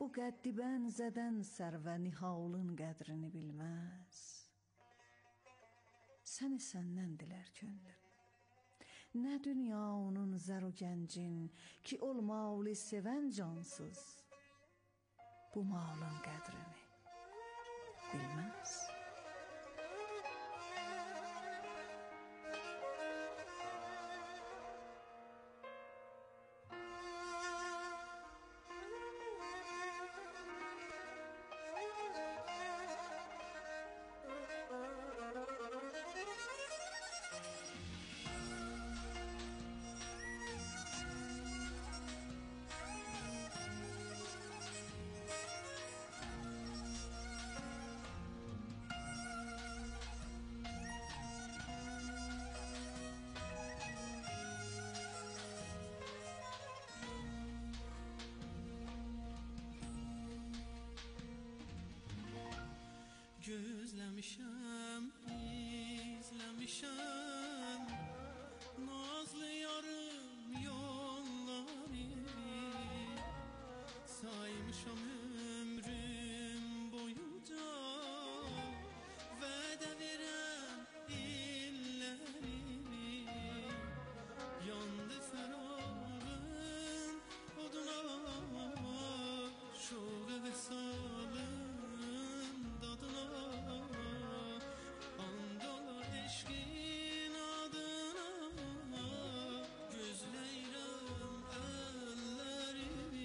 qəddi bənzədən sərvə nihalın qədrini bilməz. Səni səndən dilər könlüm. Nə dünya onun zər o gəncin ki olmalı sevən cansız bu malın qədrini bilməz. Gözləmişəm, izləmişəm nazlı yarım yolları, saymışam ömrüm boyunca vədə verən illərimi. Yandı fərağın oduna şoğu və salın dadına, andalı eşkin adına gözləyirəm əllərimi.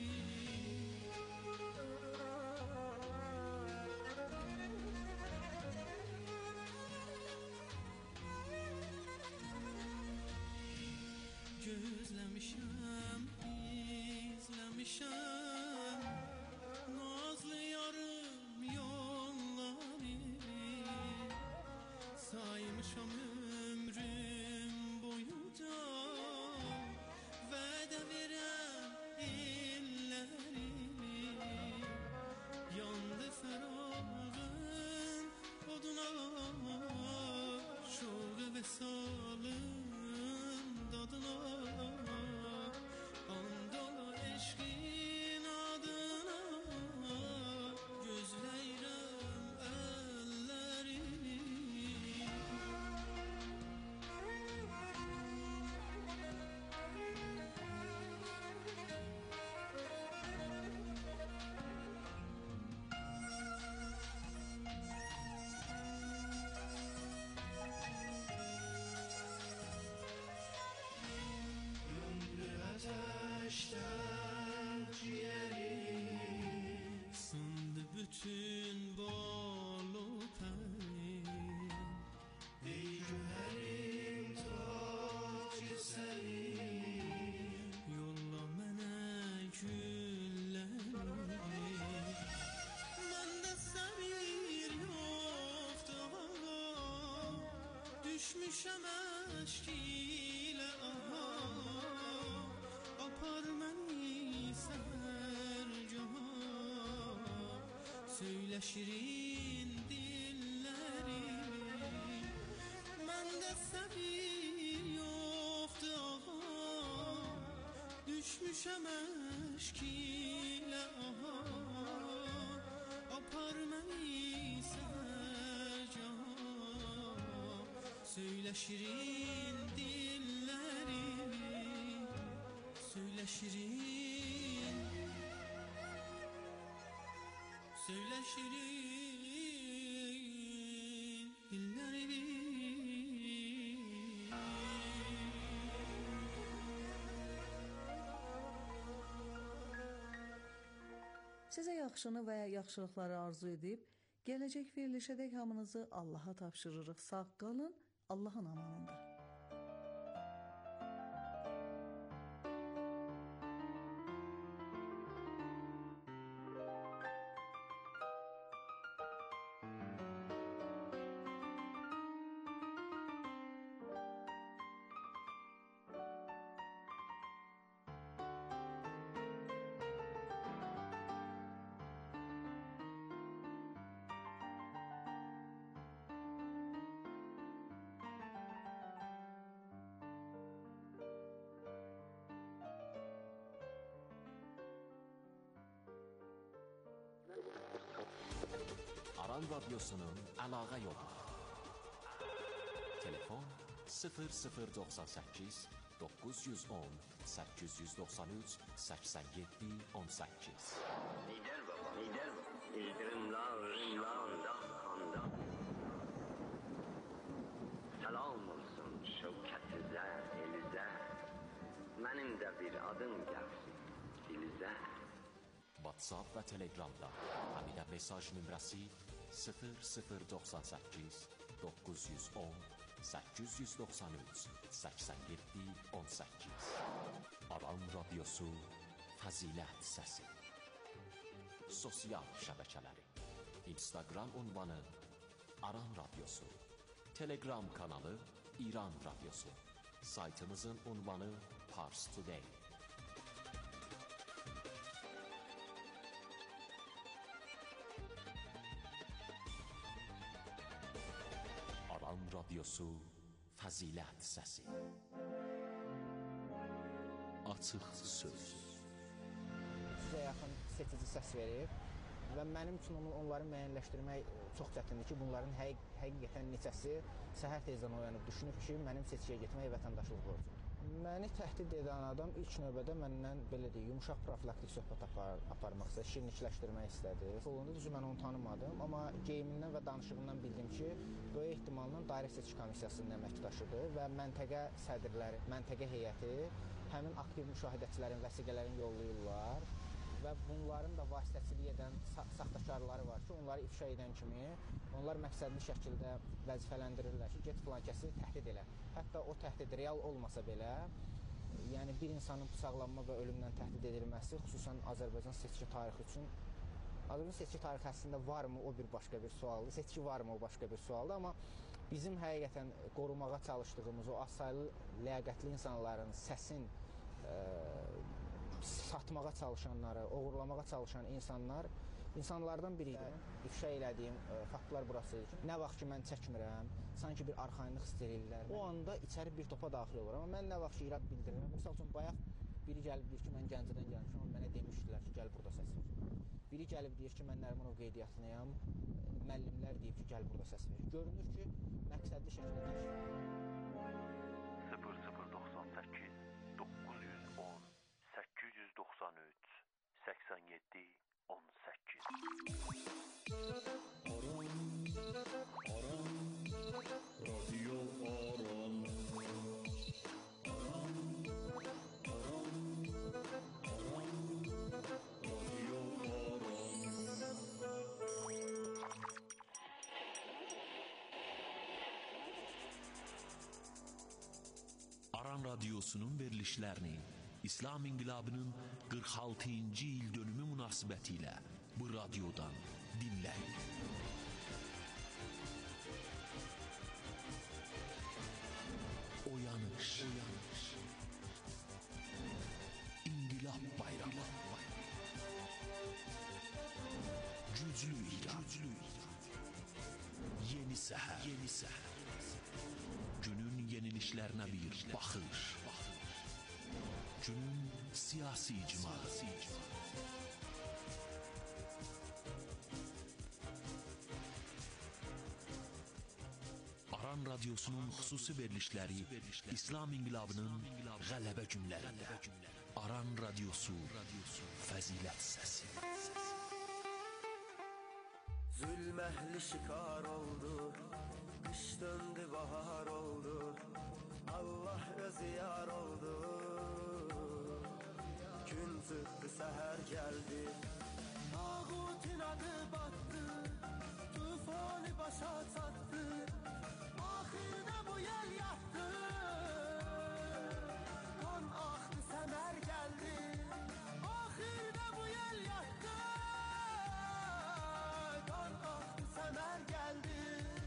Gözləmişəm, izləmişəm nazlı yarım yolları, saymışam ömrüm boyunca vədə verən illərimi. Yandı fərağın oduna şoğu və salın dadına, andalı eşkin adına gözləyirəm əllərimi. Ateşten ciğerim sındı bütün bal o tenim. Ey güherim tacı senin, yolla mənə gülləri. Məndə səbir yoxdur ağa, düşmüşəm əşk ilə aha. Apar məni sərcaha, söylə şirin dilləri. Məndə səbir yoxdur ağa, düşmüşəm əşk ilə aha. Apar məni sərcaha, söylə şirin dilləri. Söyle şirin, söyle şirin dillerimi. Sizə yaxşını və yaxşılıqları arzu edib, gələcək verilişədək hamınızı Allaha tapşırırıq. Sağ qalın, Allahın amanında. Aran Radyosu'nun əlaqə yolları. Telefon 0098 910 893 87 18. Lider baba, lider baba. İldırımlar, kanda. Salam olsun şevketizler, elize. Benim de bir adım gelsin, dilize. WhatsApp və Telegramda həminə mesaj nömrəsi 0098 910 893 87 18. Aran Radyosu Fəzilət Səsi. Sosial şəbəkələri: Instagram ünvanı Aran Radyosu, Telegram kanalı İran Radyosu, saytımızın ünvanı Pars Today. Aran Radyosu Fəzilət Səsi. Açıq söz. Sizə yaxın seçici səs verir və mənim üçün onları müəyyənləşdirmək çox çətindir ki, bunların həqiqətən neçəsi səhər tezdən oyanıb düşünüb ki, mənim seçkiyə getmək vətəndaşlıq borcumdur. Məni təhdid edən adam ilk növbədə məndən belə deyək, yumşaq profilaktik söhbət aparmaq istədi, şirinlikləşdirmək istədi. Olanda düzü mən onu tanımadım, amma geyimindən və danışığından bildim ki, böyük ehtimalla Dairə Seçki Komissiyasının əməkdaşıdır və məntəqə sədrləri, məntəqə heyəti həmin aktiv müşahidəçilərin vəsiqələrini yollayırlar və bunların da vasitəçilik edən saxtakarları var ki, onları ifşa edən kimi onlar məqsədli şəkildə vəzifələndirirlər ki, get filan kəsi təhdid elə. Hətta o təhdid real olmasa belə, yəni bir insanın bıçaqlanma və ölümlə təhdid edilməsi xüsusən Azərbaycan seçki tarixi üçün, Azərbaycan seçki tarixi əslində varmı, o bir başqa bir sualdır, seçki varmı, o başqa bir sualdır, amma bizim həqiqətən qorumağa çalışdığımız o azsaylı ləyaqətli insanların səsin satmağa çalışanları, oğurlamağa çalışan insanlardan biri idi. İfşa elədiyim faktlar burası idi ki, nə vaxt ki mən çəkmirəm, sanki bir arxayınlıq hiss edirlər. O anda içəri bir topa daxil olur. Amma mən nə vaxt ki irad bildirirəm, misal üçün bayaq biri gəlib deyir ki, mən Gəncədən gəlmişəm, amma mənə demişdilər ki, gəl burada səs ver. Biri gəlib deyir ki, mən Nərimanov qeydiyyatlıyam, müəllimlər deyib ki, gəl burada səs ver. Görünür ki, məqsədli şəkildə təşkil. 0098 910 893 87 18. Radyo Aran. Radyo Aran Radyosu'nun verilişlerini İslam İnqilabının 46-cı il dönümü münasibətilə bu radyodan dinləyin. Oyanış. İnqilab bayramı. Güclü İran. Yeni səhər. Günün yenilişlərinə bir baxış. Günün siyasi icmaı. Aran Radyosu'nun xüsusi verilişləri İslam İnqilabının qələbə günlərində. Aran Radyosu Fəzilət Səsi. Zulməhli şikar oldu, kış döndü bahar oldu, Allah özü yar oldu. Gün çıktı seher geldi, tağutin adı battı, tufanı başa çattı, ahirde bu yel yattı. Kan aktı semer geldi, ahirde bu yel yattı. Kan aktı semer geldi.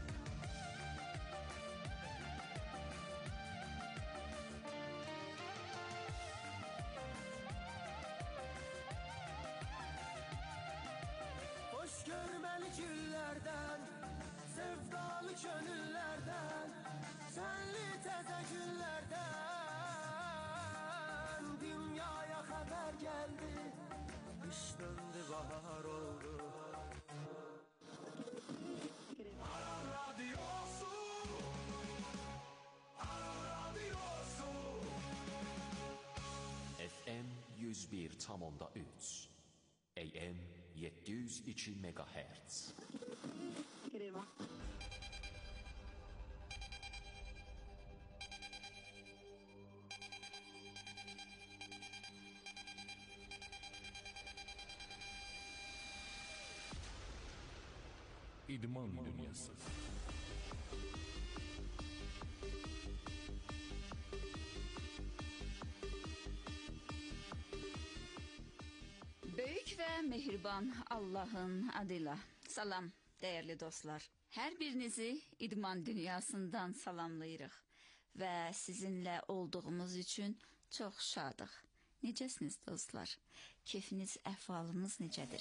Hoş görmeli güllerden, sevdalı gönüllerden, senli teze günlerden dünyaya haber geldi. Kış döndü bahar oldu. FM 101.3 AM 702 MHz İdman Dünyası. Böyük və mehriban Allahın adıyla salam değerli dostlar. Hər birinizi idman dünyasından salamlayırıq və sizinlə olduğumuz üçün çox şadıq. Necəsiniz dostlar? Keyfiniz, əhvalınız necədir?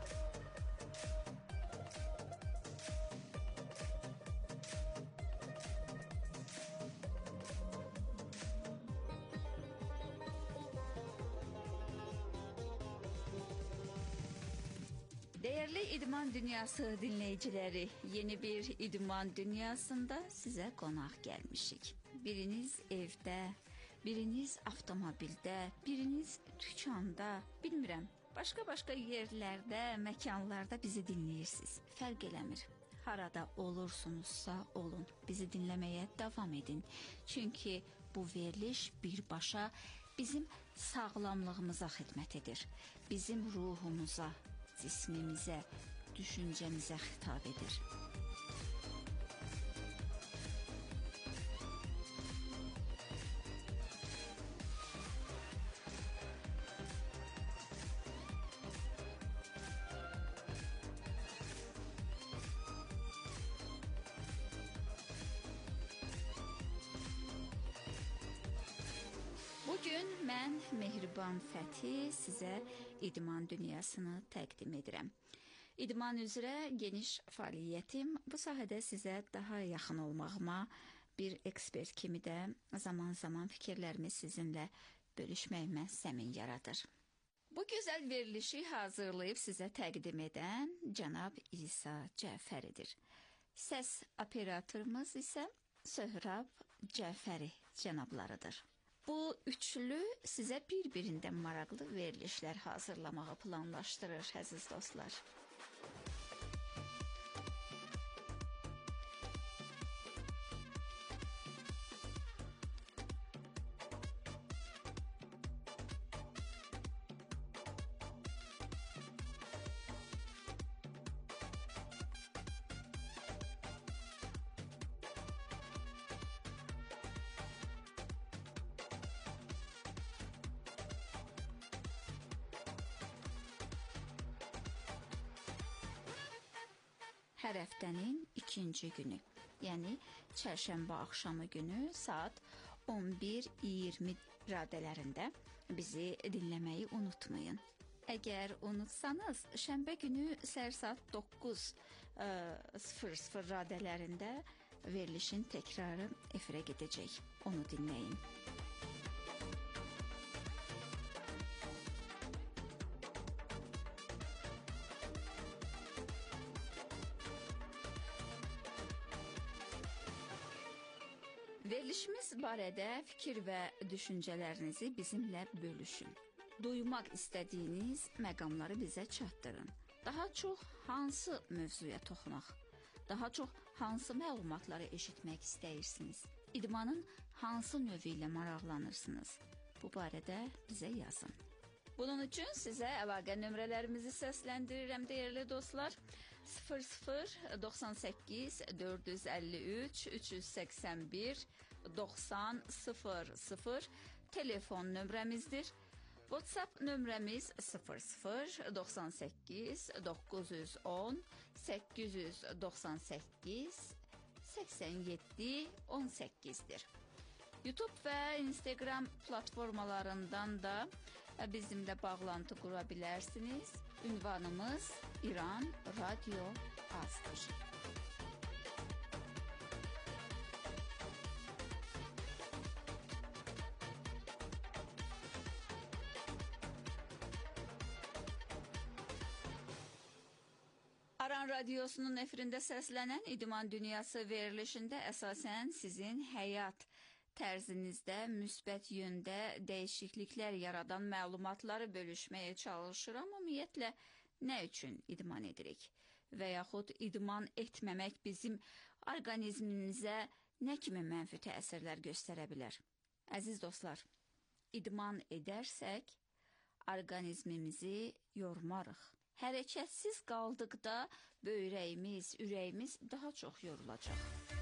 Değerli İdman Dünyası dinleyicileri, yeni bir İdman Dünyasında size konak gelmişik. Biriniz evde, biriniz avtomobilde, biriniz dükkanda, bilmirəm, başka yerlerde, mekanlarda bizi dinleyirsiniz. Fərq eləmir. Harada olursunuzsa olun, bizi dinlemeye devam edin. Çünkü bu veriliş birbaşa bizim sağlamlığımıza xidmət edir. Bizim ruhumuza, cismimize, düşüncemize hitap edir. Bugün mən Mehriban Fəthi sizə idman dünyasını təqdim edirəm. İdman üzrə geniş fəaliyyətim bu sahədə sizə daha yaxın olmağıma, bir ekspert kimi də zaman-zaman fikirlərimi sizinlə bölüşməyimə səmin yaradır. Bu gözəl verilişi hazırlayıb sizə təqdim edən cənab İsa Cəfəridir. Səs operatorumuz isə Söhrab Cəfəri cənablarıdır. Bu üçlü sizə bir-birindən maraqlı verilişlər hazırlamağı planlaşdırır, əziz dostlar. Hər həftənin ikinci günü, yəni çərşənbə axşamı günü saat 11:20 radələrində bizi dinləməyi unutmayın. Əgər unutsanız, şənbə günü səhər saat 9:00 radələrində verilişin təkrarı efirə gedəcək. Onu dinləyin. Verilişimiz barədə fikir və düşüncələrinizi bizimlə bölüşün. Duymaq istədiyiniz məqamları bizə çatdırın. Daha çox hansı mövzuya toxunaq? Daha çox hansı məlumatları eşitmək istəyirsiniz? İdmanın hansı növü ilə maraqlanırsınız? Bu barədə bizə yazın. Bunun üçün sizə əlaqə nömrələrimizi səsləndirirəm, değerli dostlar. 0098 453 381 90 00 telefon nömrəmizdir. WhatsApp nömrəmiz 0098 910 898 87 18'dir. YouTube və Instagram platformalarından da bizimlə bağlantı qura bilərsiniz. Ünvanımız İran Radyo Azdır. Aran Radiosunun efirində səslənən İdman Dünyası verilişində əsasən sizin həyat tərzinizdə müsbət yöndə dəyişikliklər yaradan məlumatları bölüşməyə çalışıram. Ümumiyyətlə, nə üçün idman edirik? Və yaxud idman etməmək bizim orqanizmimizə nə kimi mənfi təsirlər göstərə bilər? Əziz dostlar, idman edərsək, orqanizmimizi yormarıq. Hərəkətsiz qaldıqda böyrəyimiz, ürəyimiz daha çox yorulacaq.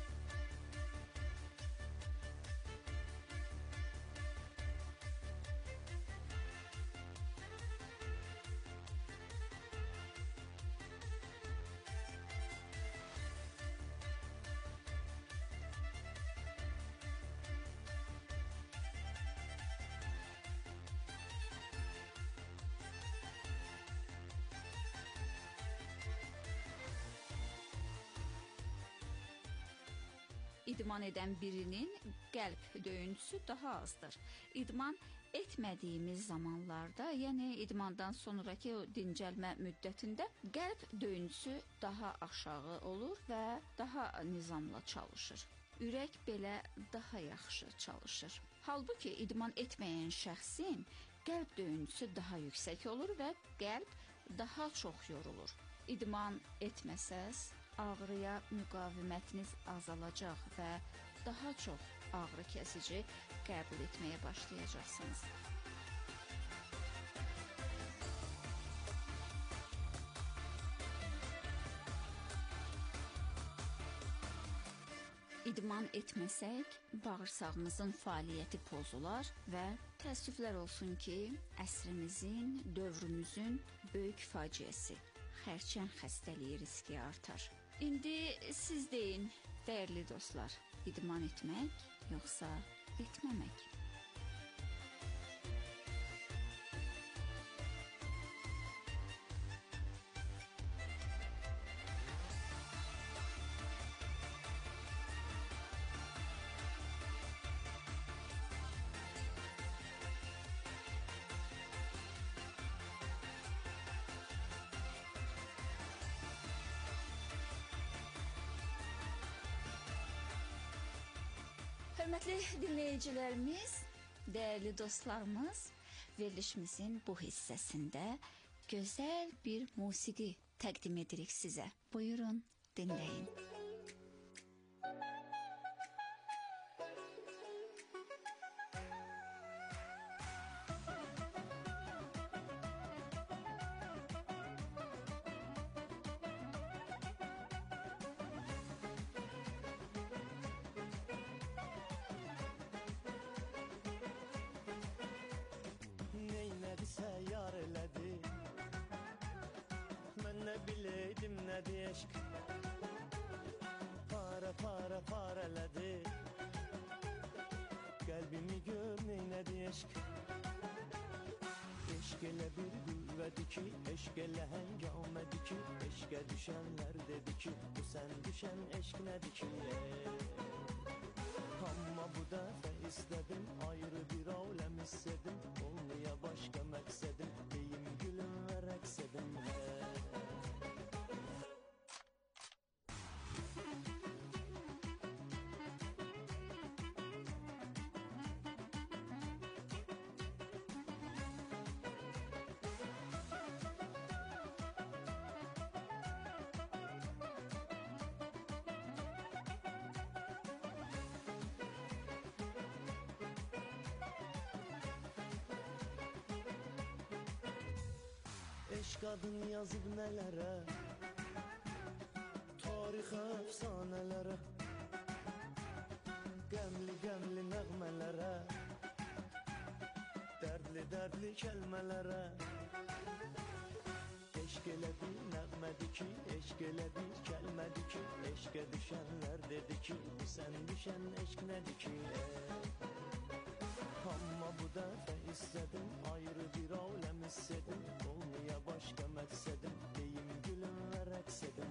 İdman edən birinin qəlb döyüntüsü daha azdır. İdman etmədiyimiz zamanlarda, yəni idmandan sonraki o dincəlmə müddətində qəlb döyüntüsü daha aşağı olur və daha nizamla çalışır. Ürək belə daha yaxşı çalışır. Halbuki idman etməyən şəxsin qəlb döyüntüsü daha yüksək olur və qəlb daha çox yorulur. İdman etməsəz, ağrıya müqavimətiniz azalacaq və daha çox ağrı kəsici qəbul etməyə başlayacaqsınız. İdman etməsək, bağırsağımızın fəaliyyəti pozular və təəssüflər olsun ki, əsrimizin, dövrümüzün böyük faciəsi, xərçəng xəstəliyi riski artar. İndi siz deyin, dəyərli dostlar, idman etmək yoxsa etməmək? Hörmətli dinləyicilərimiz, dəyərli dostlarımız, verilişimizin bu hissəsində gözəl bir musiqi təqdim edirik sizə. Buyurun, dinləyin. Neynədisə yar elədi, mən nə biləydim nədir eşq. Par elədi, qəlbimi gör neynədi eşq. Eşq elə bir qüvvədir ki, eşq elə həngamədir ki, eşqə düşənlər dedi ki, bu sən düşən eşq nədir ki? Amma bu dəfə istədim, ayrı bir aləm istədim, olmaya başqa məqsədim, deyim gülüm və rəqs edim. Eşq adın yazıb nələrə, tarixə, əfsanələrə, qəmli nəğmələrə, dərdli kəlmələrə. Eşq elə bir nəğmədir ki, eşq elə bir kəlmədir ki, eşqə düşənlər dedi ki, bu sən düşən eşq nədir ki? Amma bu dəfə istədim, ayrı bir aləm istədim, olmaya başqa məqsədim, deyim gülüm və rəqs edim.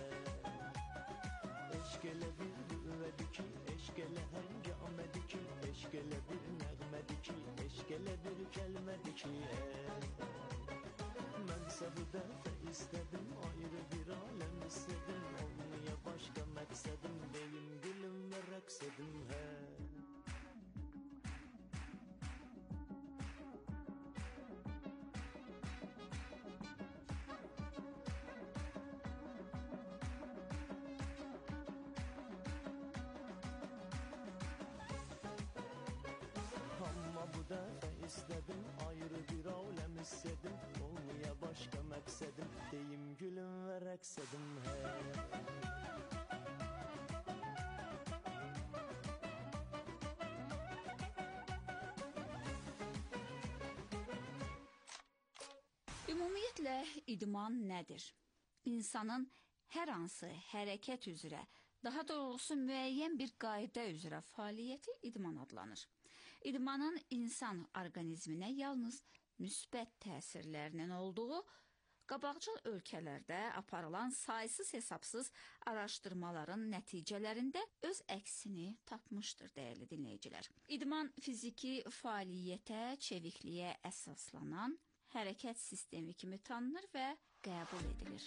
Eşq elə bir qüvvədir ki, eşq elə həngamədir ki, eşq elə bir nəğmədir ki, eşq elə bir kəlmədir ki. Mənsə bu dəfə istədim, ayrı bir aləm istədim, ayrı bir aləm istədim, olmaya başqa məqsədim, deyim gülüm və rəqs edim, Ümumiyyətlə, idman nədir? İnsanın hər hansı hərəkət üzrə, daha doğrusu müəyyən bir qayda üzrə fəaliyyəti idman adlanır. İdmanın insan orqanizminə yalnız müsbət təsirlərinin olduğu, qabaqcıl ölkələrdə aparılan saysız-hesabsız araşdırmaların nəticələrində öz əksini tapmışdır, dəyərli dinləyicilər. İdman fiziki fəaliyyətə, çevikliyə əsaslanan hərəkət sistemi kimi tanınır və qəbul edilir.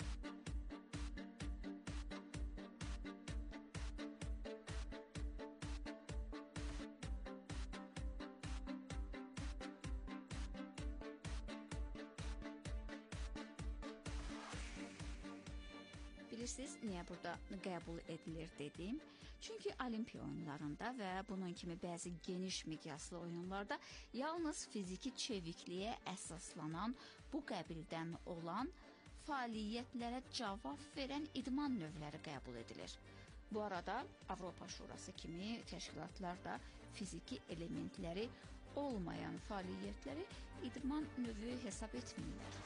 Bilirsiniz, niyə burada qəbul edilir dedim? Çünki Olimpiya oyunlarında və bunun kimi bəzi geniş miqyaslı oyunlarda yalnız fiziki çevikliyə əsaslanan bu qəbildən olan fəaliyyətlərə cavab verən idman növləri qəbul edilir. Bu arada Avropa Şurası kimi təşkilatlar da fiziki elementləri olmayan fəaliyyətləri idman növü hesab etmirlər.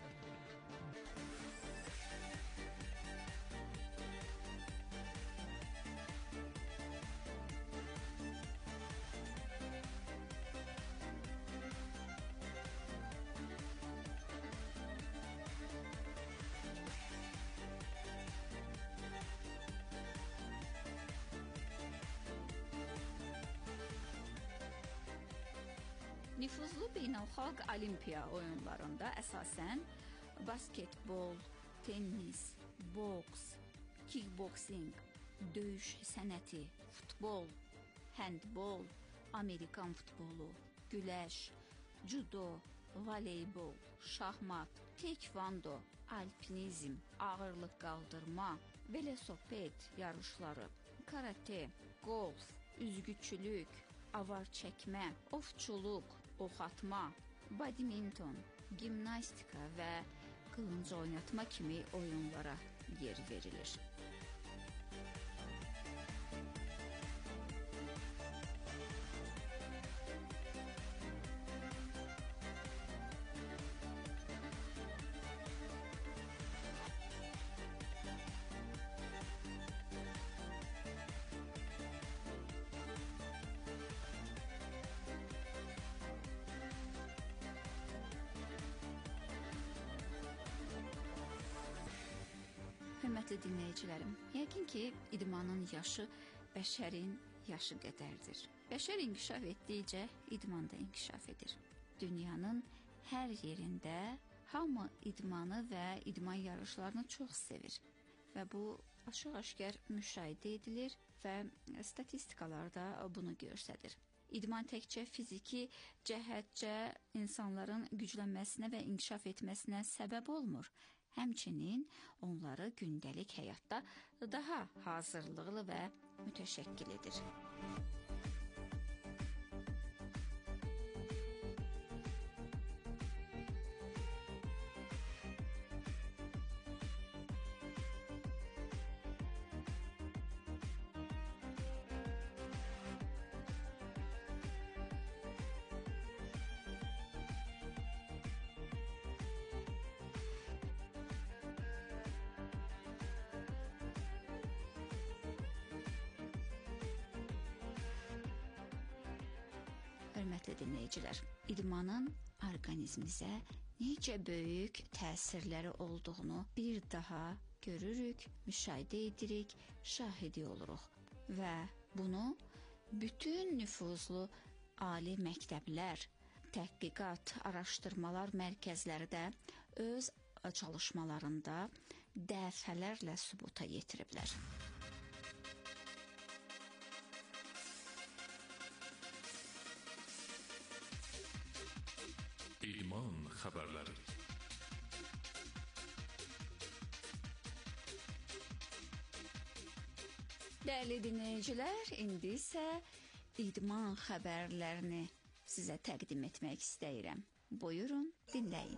Nüfuzlu beynəlxalq olimpiya oyunlarında əsasən basketbol, tennis, boks, kickboxing, döyüş sənəti, futbol, handbol, Amerikan futbolu, güləş, judo, voleybol, şahmat, tekvando, alpinizm, ağırlıq qaldırma, velosiped yarışları, karate, golf, üzgüçülük, avar çəkmə, ovçuluq, ox atma, badminton, gimnastika və qılınc oynatma kimi oyunlara yer verilir. Hörmətli dinləyicilərim, yəqin ki, idmanın yaşı bəşərin yaşı qədərdir. Bəşər inkişaf etdikcə idman da inkişaf edir. Dünyanın hər yerində hamı idmanı və idman yarışlarını çox sevir və bu açıq-aşkar müşahidə edilir və statistikalar da bunu göstərir. İdman təkcə fiziki cəhətcə insanların güclənməsinə və inkişaf etməsinə səbəb olmur. Həmçinin onları gündəlik həyatda daha hazırlıqlı və mütəşəkkil edir. Hörmətli dinləyicilər, idmanın orqanizmimizə necə böyük təsirləri olduğunu bir daha görürük, müşahidə edirik, şahidi oluruq və bunu bütün nüfuzlu ali məktəblər, təhqiqat, araşdırmalar mərkəzləri də öz çalışmalarında dəfələrlə sübuta yetiriblər. İdman xəbərləri. Dəyərli dinləyicilər, indi isə idman xəbərlərini sizə təqdim etmək istəyirəm. Buyurun, dinləyin.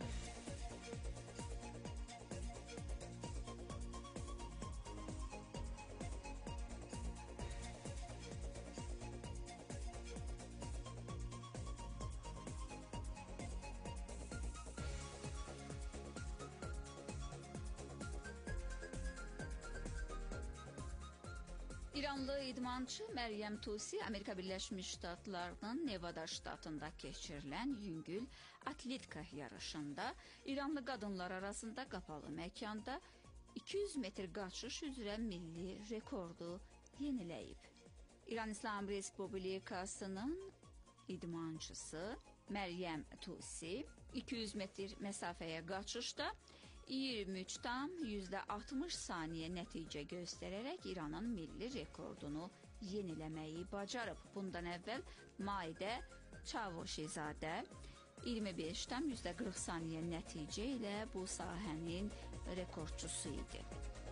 İranlı idmançı Məryəm Tusi Amerika Birləşmiş Ştatlarının Nevada ştatında keçirilən yüngül atletika yarışında İranlı qadınlar arasında qapalı məkanda 200 metr qaçış üzrə milli rekordu yeniləyib. İran İslam Respublikasının idmançısı Məryəm Tusi 200 metr məsafəyə qaçışda 23,60 saniyə nəticə göstərərək İranın milli rekordunu yeniləməyi bacarıb. Bundan əvvəl Maidə Çavuşizadə 25,40 saniyə nəticə ilə bu sahənin rekordçusu idi.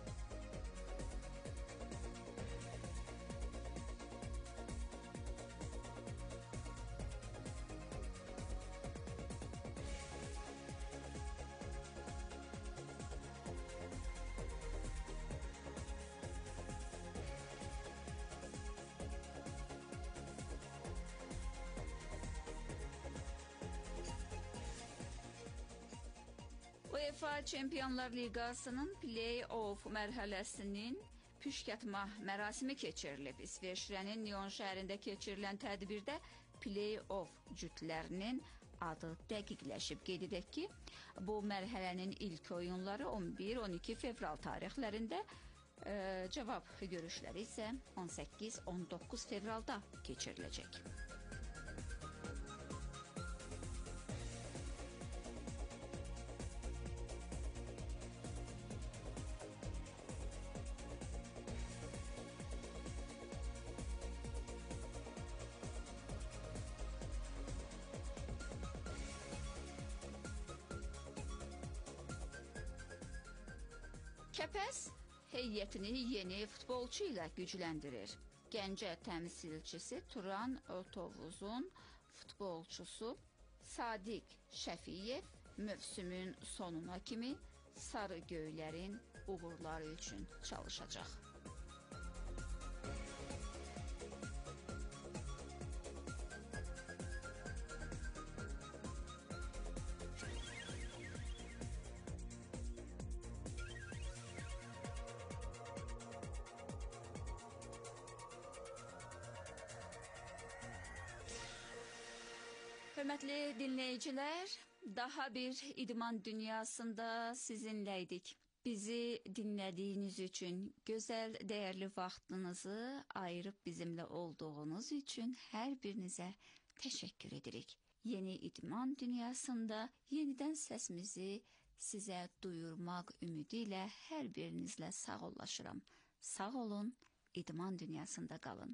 UEFA Çempionlar Liqasının play-off mərhələsinin püşkatma mərasimi keçirilib. İsveçrənin Nyon şəhərində keçirilən tədbirdə play-off cütlərinin adı dəqiqləşib. Qeyd edək ki, bu mərhələnin ilk oyunları 11-12 fevral tarixlərində, cavab görüşləri isə 18-19 fevralda keçiriləcək. Kəpəz heyətini yeni futbolçu ilə gücləndirir. Gəncə təmsilçisi Turan Otovuzun futbolçusu Sadiq Şəfiyev mövsümün sonuna kimi sarı göylərin uğurları üçün çalışacaq. Hörmətli dinləyicilər, daha bir idman dünyasında sizinləydik. Bizi dinlədiyiniz üçün, gözəl, dəyərli vaxtınızı ayırıb bizimlə olduğunuz üçün hər birinizə təşəkkür edirik. Yeni idman dünyasında yenidən səsimizi sizə duyurmaq ümidi ilə hər birinizlə sağollaşıram. Sağ olun, idman dünyasında qalın.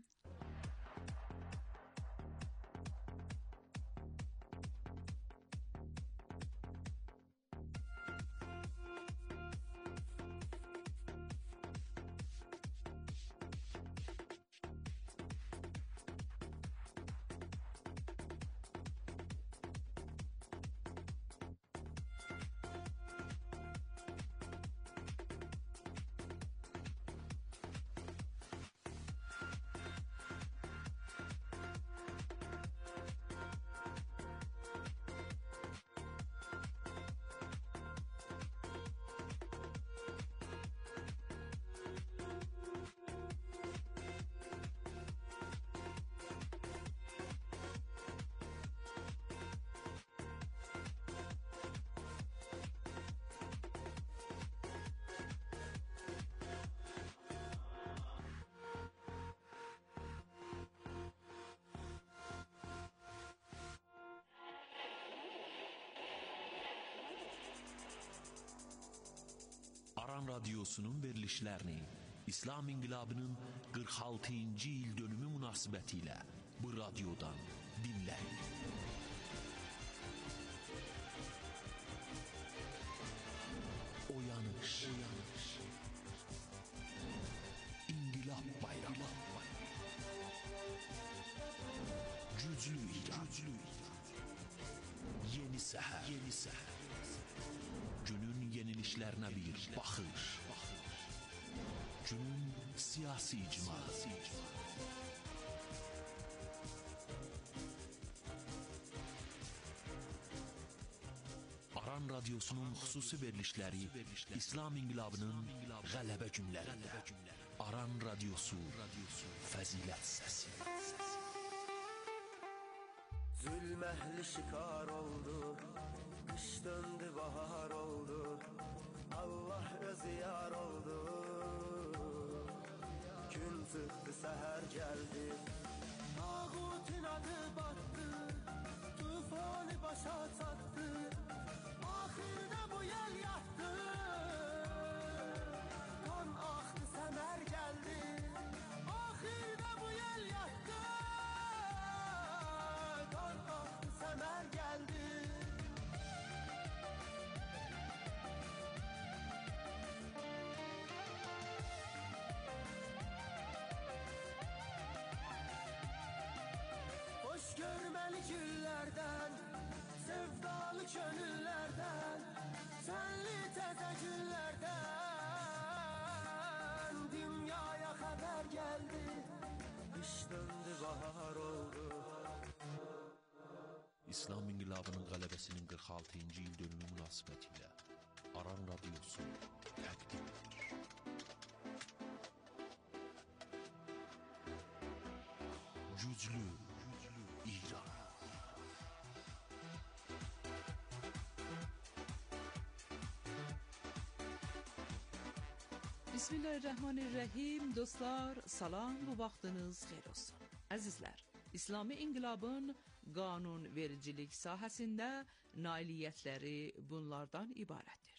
Aran Radyosu'nun verilişlerini İslam İnqilabının 46. il dönümü münasibətilə bu radyodan dinləyin. Oyanış. İnqilab bayramı. Güclü İran. Yeni səhər. Günün yenilişlərinə bir baxış. Günün siyasi icması. Aran Radyosunun xüsusi verilişləri İslam İnqilabının qələbə günlərində. Aran Radyosu, fəzilət səsi. Zulm ehli şikar oldu, kış döndü bahar oldu, Allah özü yar oldu. Gün çıktı seher geldi, tağutun adı battı, tufanı başa çattı, ahirde bu yel yattı. Kan aktı semer geldi, ahirde bu yel yattı. Kan aktı semer geldi. Hoş görmeli güllerden, sevdalı gönüllerden, senli teze günlerden dünyaya haber geldi. Kış döndü bahar oldu. İslam İnqilabının qələbəsinin 46-cı il dönümü münasibətilə Aran Radyosu təqdim edir. Güclü İran. Bismillahirrahmanirrahim. Dostlar, salam, bu vaxtınız xeyir olsun. Əzizlər, İslami İnqilabın qanun vericilik sahəsində nailiyyətləri bunlardan ibarətdir.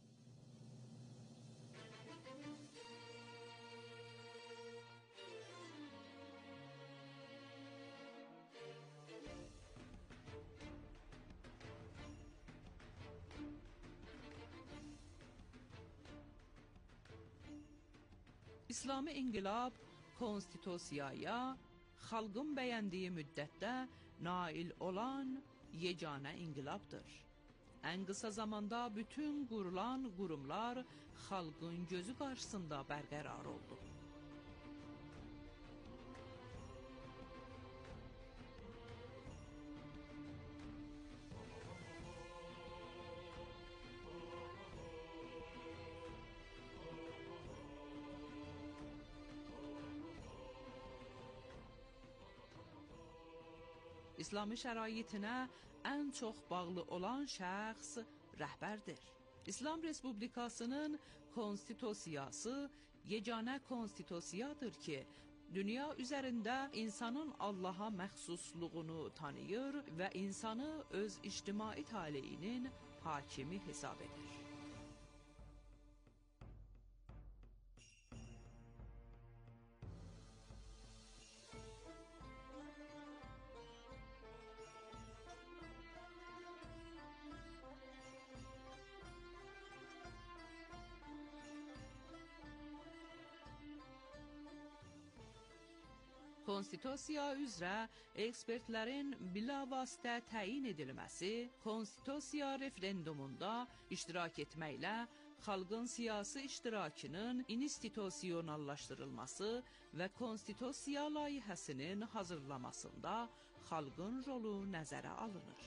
İslami İnqilab konstitusiyaya xalqın bəyəndiyi müddətdə nail olan yeganə inqilabdır. Ən qısa zamanda bütün qurulan qurumlar xalqın gözü qarşısında bərqərar oldu. İslami şəraitinə ən çox bağlı olan şəxs rəhbərdir. İslam Respublikasının konstitusiyası yeganə konstitusiyadır ki, dünya üzərində insanın Allaha məxsusluğunu tanıyır və insanı öz ictimai taleyinin hakimi hesab edir. Konstitusiya üzrə ekspertlərin bilavasitə təyin edilməsi, konstitusiya referendumunda iştirak etməklə xalqın siyasi iştirakının institusionallaşdırılması və konstitusiya layihəsinin hazırlamasında xalqın rolu nəzərə alınır.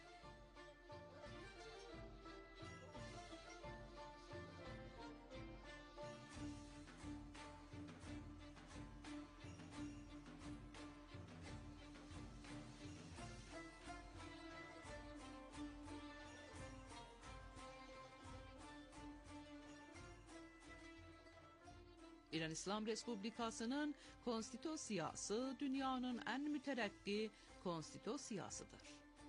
İran İslam Respublikasının konstitusiyası dünyanın ən mütərəqqi konstitusiyasıdır.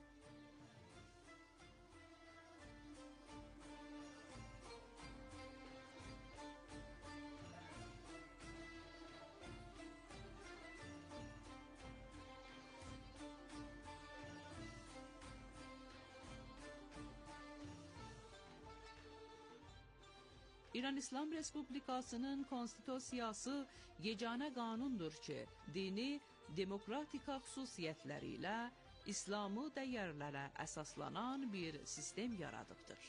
İran İslam Respublikasının konstitusiyası yeganə qanundur ki, dini demokratika xüsusiyyətləri ilə İslamı dəyərlərə əsaslanan bir sistem yaradıbdır.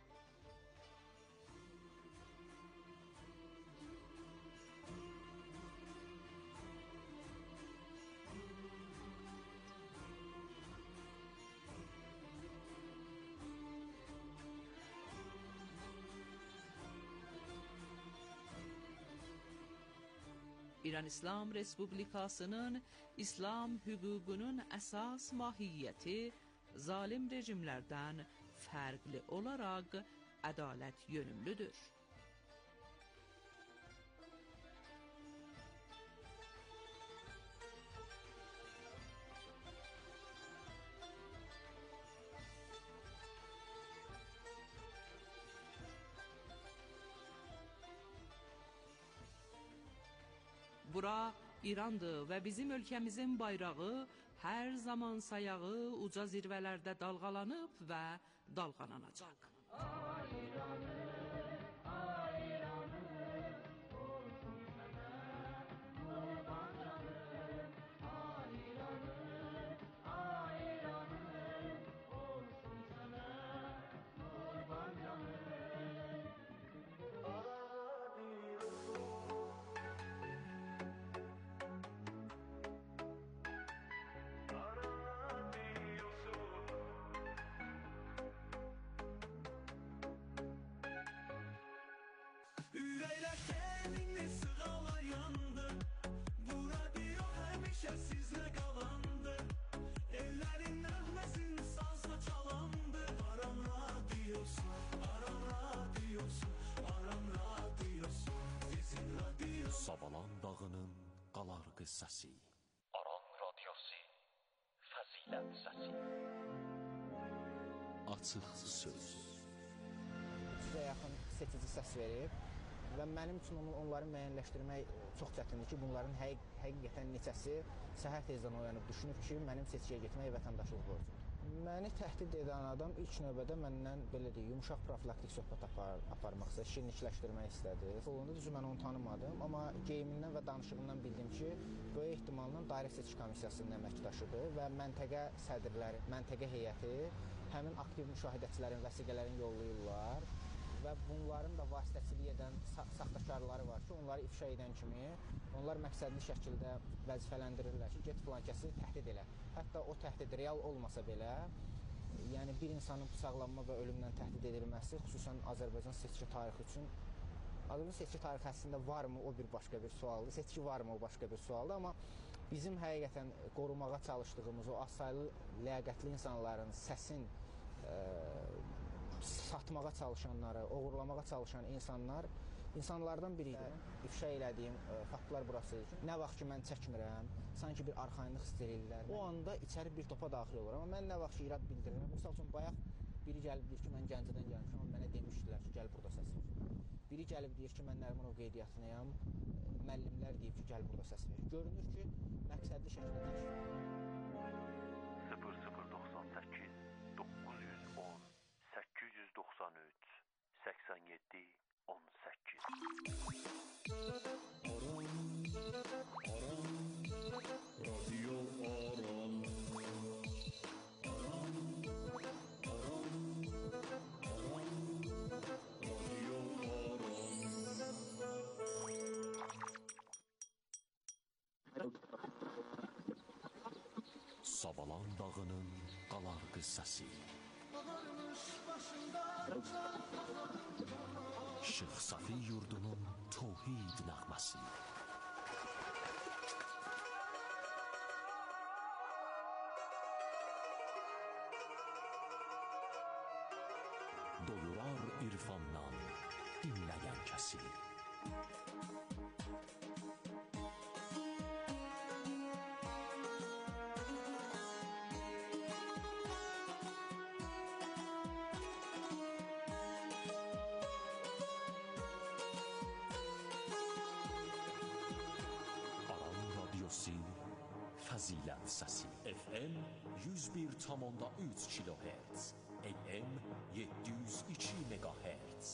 İran İslam Respublikasının İslam hüququnun əsas mahiyyəti zalim rejimlərdən fərqli olaraq ədalət yönümlüdür. Bura İrandır və bizim ölkəmizin bayrağı hər zaman sayağı uca zirvələrdə dalğalanıb və dalğalanacaq. Ürəklər kendini sığalayandı. Bu radio həmişə sizlə qalandı. Ellərin nəğməsin sazla çalandı. Aram radiosu, Aram radiosu, Aram radiosu, sizin radiosu. Savalan dağının qalar qıssası. Aran radyosu, fəzilət səsi. Açıq söz. Sizə yaxın seçici səs verib və mənim üçün onları müəyyənləşdirmək çox çətindir ki, bunların həqiqətən neçəsi səhər tezdən oyanıb düşünüb ki, mənim seçkiyə getmək vətəndaşlıq borcudur. Məni təhdid edən adam ilk növbədə məndən belə deyək, yumşaq profilaktik söhbət aparmaq istədi, şirinlikləşdirmək istədi. Olanda düzü mən onu tanımadım, amma geyimindən və danışığından bildim ki, böyük ehtimalla dairə seçki komissiyasının əməkdaşıdır və məntəqə sədrləri, məntəqə heyəti həmin aktiv müşahidəçilərin vəsiqələrini yollayırlar və bunların da vasitəçilik edən saxtakarları var ki, onları ifşa edən kimi onlar məqsədli şəkildə vəzifələndirirlər ki, get filan kəsi təhdid elə. Hətta o təhdid real olmasa belə, yəni bir insanın bıçaqlanma və ölümlə təhdid edilməsi xüsusən Azərbaycan seçki tarixi üçün, Azərbaycan seçki tarixi əslində varmı o bir başqa bir sualdır, seçki varmı o başqa bir sualdır, amma bizim həqiqətən qorumağa çalışdığımız o azsaylı ləyaqətli insanların səsin satmağa çalışanları, oğurlamağa çalışan insanlardan biri idi. İfşa elədiyim faktlar burasıdır ki, nə vaxt ki mən çəkmirəm, sanki bir arxayınlıq hiss edirlər. O anda içəri bir topa daxil olur. Amma mən nə vaxt ki irad bildirirəm, misal üçün bayaq biri gəlib deyir ki, mən Gəncədən gəlmişəm, amma mənə demişdilər ki, gəl burada səs ver. Biri gəlib deyir ki, mən Nərimanov qeydiyyatınayam, müəllimlər deyib ki, gəl burada səs ver. Görünür ki, məqsədli şəkildə təşkil. 0098 910 893 87 18. Radio Aran. Savalan dağının qalar qıssası. Şeyx Safi yurdunun tövhid nəğməsi. Doyurar irfandan dinləyən kəsi. Fəzilət səsi. FM 101,3 kHz, AM 702 MHz.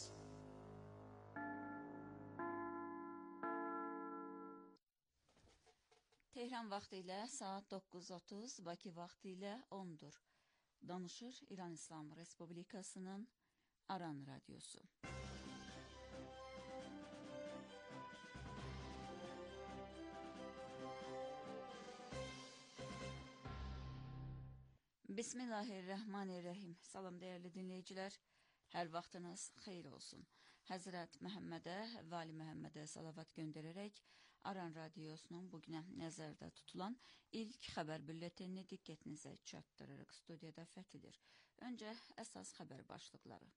Tehran vaxtı ilə saat 9:30, Bakı vaxtı ilə 10-dur. Danışır İran İslam Respublikasının Aran Radyosu. Bismillahirrahmanirrahim. Salam dəyərli dinləyicilər. Hər vaxtınız xeyir olsun. Həzrət Məhəmmədə və Ali Məhəmmədə salavat göndərərək Aran Radiosunun bugünə nəzərdə tutulan ilk xəbər bülletenini diqqətinizə çatdırırıq. Studiyada Fəthidir. Öncə əsas xəbər başlıqları.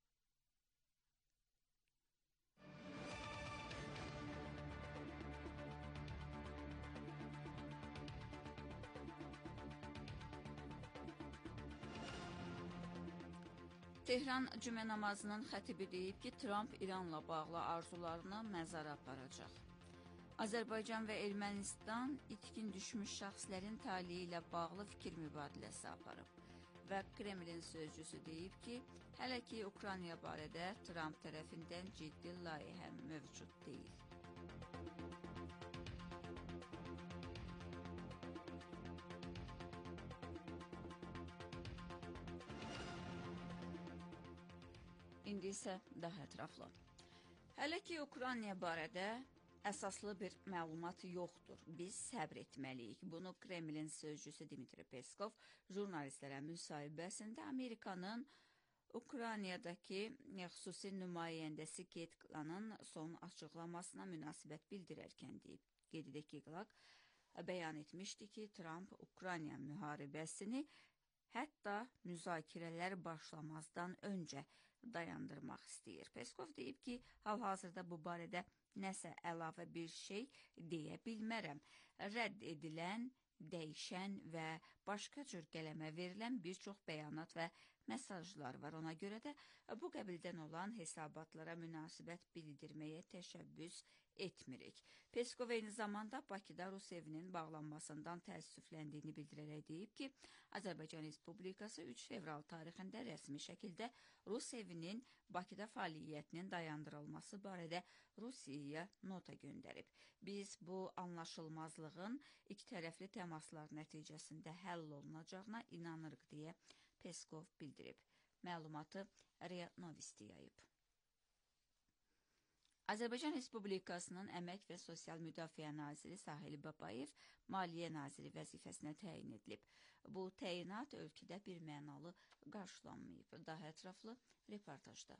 Tehran cümə namazının xətibi deyib ki, Trump İranla bağlı arzularını məzara aparacaq. Azərbaycan və Ermənistan itkin düşmüş şəxslərin taliyi ilə bağlı fikir mübadiləsi aparıb. Və Kremlin sözcüsü deyib ki, hələ ki Ukrayna barədə Trump tərəfindən ciddi layihə mövcud deyil. İndi isə daha ətraflı. Hələ ki Ukrayna barədə əsaslı bir məlumat yoxdur. Biz səbr etməliyik. Bunu Kremlin sözcüsü Dmitri Peskov jurnalistlərə müsahibəsində Amerikanın Ukraynadakı xüsusi nümayəndəsi Kate Glanın son açıqlamasına münasibət bildirərkən deyib. Qeyd edək ki, Glan bəyan etmişdi ki, Trump Ukrayna müharibəsini hətta müzakirələr başlamazdan öncə dayandırmaq istəyir. Peskov deyib ki, hal-hazırda bu barədə nəsə əlavə bir şey deyə bilmərəm. Rədd edilən, dəyişən və başqa cür qələmə verilən bir çox bəyanat və mesajlar var. Ona görə də bu qəbildən olan hesabatlara münasibət bildirməyə təşəbbüs etmirik. Peskov eyni zamanda Bakıda Rus evinin bağlanmasından təəssüfləndiyini bildirərək deyib ki, Azərbaycan Respublikası 3 fevral tarixində rəsmi şəkildə Rus evinin Bakıda fəaliyyətinin dayandırılması barədə Rusiyaya nota göndərib. Biz bu anlaşılmazlığın ikitərəfli təmaslar nəticəsində həll olunacağına inanırıq deyə Peskov bildirib. Məlumatı RIA Novosti yayıb. Azərbaycan Respublikasının Əmək və Sosial Müdafiə Naziri Sahil Babayev Maliyyə Naziri vəzifəsinə təyin edilib. Bu təyinat ölkədə bir mənalı qarşılanmayıb. Daha ətraflı reportajda.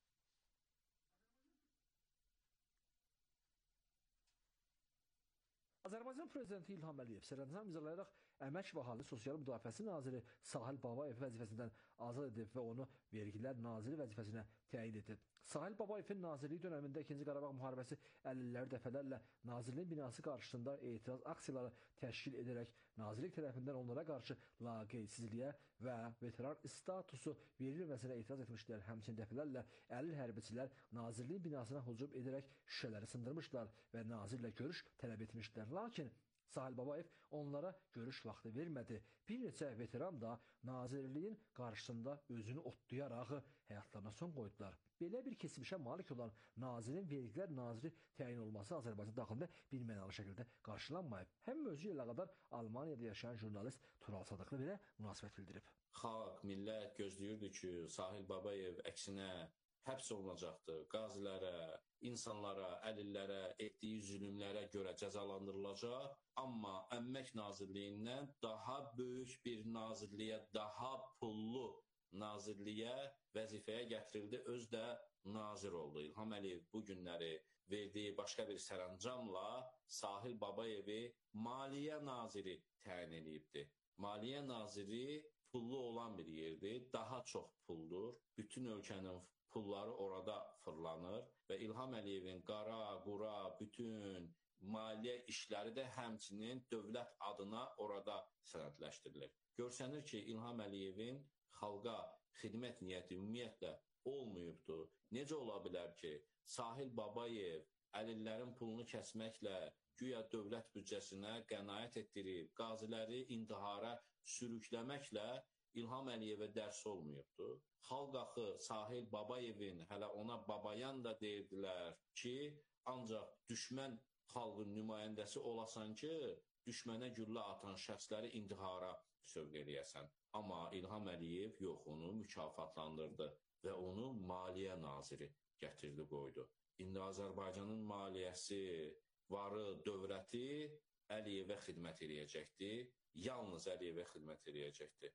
Azərbaycan Prezidenti İlham Əliyev sərəncam imzalayaraq Əmək və Əhalinin Sosial Müdafiəsi Naziri Sahil Babayev vəzifəsindən azad edib və onu Vergilər Naziri vəzifəsinə təyin edib. Sahil Babayevin nazirliyi dönəmində 2-ci Qarabağ müharibəsi əlilləri dəfələrlə nazirliyin binası qarşısında etiraz aksiyaları təşkil edərək nazirlik tərəfindən onlara qarşı laqeydssizliyə və veteran statusu verilməsinə etiraz etmişlər. Həmçinin dəfələrlə əlil hərbiçilər nazirliyin binasına hücum edərək şüşələri sındırmışlar və nazirlə görüş tələb etmişlər. Lakin Sahil Babayev onlara görüş vaxtı vermədi. Bir neçə veteran da nazirliyin qarşısında özünü otlayaraq həyatlarına son qoydular. Belə bir keçmişə malik olan nazirin vergilər naziri təyin olması Azərbaycan daxilində bir mənalı şəkildə qarşılanmayıb. Həm mövzu ilə əlaqədar Almaniyada yaşayan jurnalist Tural Sadıqlı belə münasibət bildirib. Xalq, millət gözləyirdi ki, Sahil Babayev əksinə həbs olunacaqdır. Qazilərə, insanlara, əlillərə etdiyi zülmlərə görə cəzalandırılacaq. Amma Əmək Nazirliyindən daha böyük bir nazirliyə, daha pullu nazirliyə vəzifəyə gətirildi, öz də nazir oldu. İlham Əliyev bu günləri verdiyi başqa bir sərəncamla Sahil Babayevi Maliyyə Naziri təyin edibdir. Maliyyə Naziri pullu olan bir yerdir, daha çox puldur. Bütün ölkənin pulları orada fırlanır və İlham Əliyevin qara, qura, bütün maliyyə işləri də həmçinin dövlət adına orada sənədləşdirilir. Görsənir ki, İlham Əliyevin xalqa xidmət niyyəti ümumiyyətlə olmayıbdır. Necə ola bilər ki, Sahil Babayev əlillərin pulunu kəsməklə güya dövlət büdcəsinə qənaət etdirib, qaziləri intihara sürükləməklə İlham Əliyevə dərs olmayıbdır. Xalq axı Sahil Babayevin, hələ ona Babayan da deyirdilər ki, ancaq düşmən xalqın nümayəndəsi olasan ki, düşmənə güllə atan şəxsləri intihara sövq eləyəsən. Amma İlham Əliyev yox, onu mükafatlandırdı və onu maliyyə naziri gətirdi, qoydu. İndi Azərbaycanın maliyyəsi, varı, dövləti Əliyevə xidmət eləyəcəkdir. Yalnız Əliyevə xidmət eləyəcəkdir.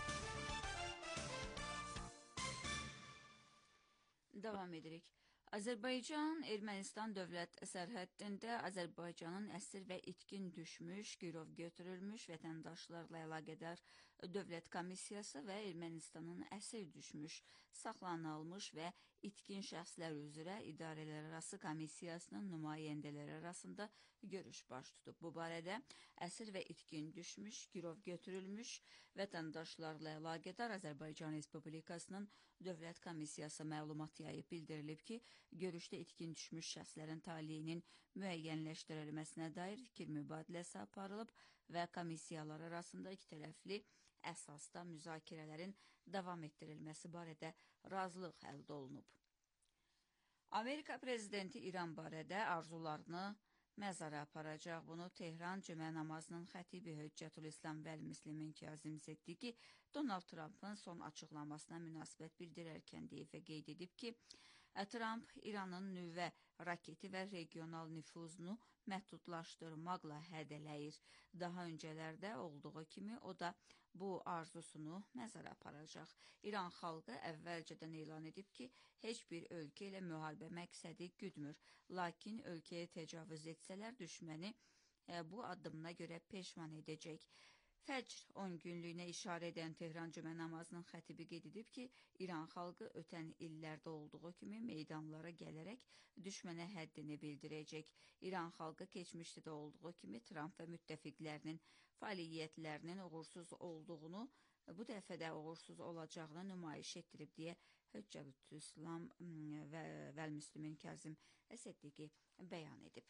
Davam edirik. Azərbaycan Ermənistan dövlət sərhəddində Azərbaycanın əsir və itkin düşmüş, girov götürülmüş vətəndaşlarla əlaqədar dövlət komissiyası və Ermənistanın əsir düşmüş, saxlanılmış və itkin şəxslər üzrə idarələrarası komissiyasının nümayəndələri arasında görüş baş tutub. Bu barədə əsir və itkin düşmüş, girov götürülmüş vətəndaşlarla əlaqədar Azərbaycan Respublikasının Dövlət Komissiyası məlumat yayıb. Bildirilib ki, görüşdə itkin düşmüş şəxslərin taleyinin müəyyənləşdirilməsinə dair fikir mübadiləsi aparılıb və komissiyalar arasında ikitərəfli əsasda müzakirələrin davam etdirilməsi barədə razılıq əldə olunub. Amerika prezidenti İran barədə arzularını məzara aparacaq. Bunu Tehran cümə namazının xətibi Höccətülislam Vəl-Müslimin Kazim Siddiqi Donald Trump'ın son açıqlamasına münasibət bildirərkən deyib və qeyd edib ki, Trump İranın nüvə raketi və regional nüfuzunu məhdudlaşdırmaqla hədələyir. Daha öncələrdə olduğu kimi o da bu arzusunu məzara aparacaq. İran xalqı əvvəlcədən elan edib ki, heç bir ölkə ilə müharibə məqsədi güdmür. Lakin ölkəyə təcavüz etsələr düşməni bu addımına görə peşman edəcək. Fəcr 10 günlüyünə işarə edən Tehran cümə namazının xətibi qeyd edib ki, İran xalqı ötən illərdə olduğu kimi meydanlara gələrək düşmənə həddini bildirəcək. İran xalqı keçmişdə də olduğu kimi Trump və müttəfiqlərinin fəaliyyətlərinin uğursuz olduğunu, bu dəfə də uğursuz olacağını nümayiş etdirib deyə Höccətülislam Vəl-Müslimin Kazim Siddiqi bəyan edib.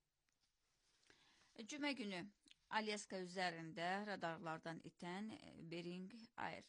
Cümə günü Alyaska üzərində radarlardan itən Bering Air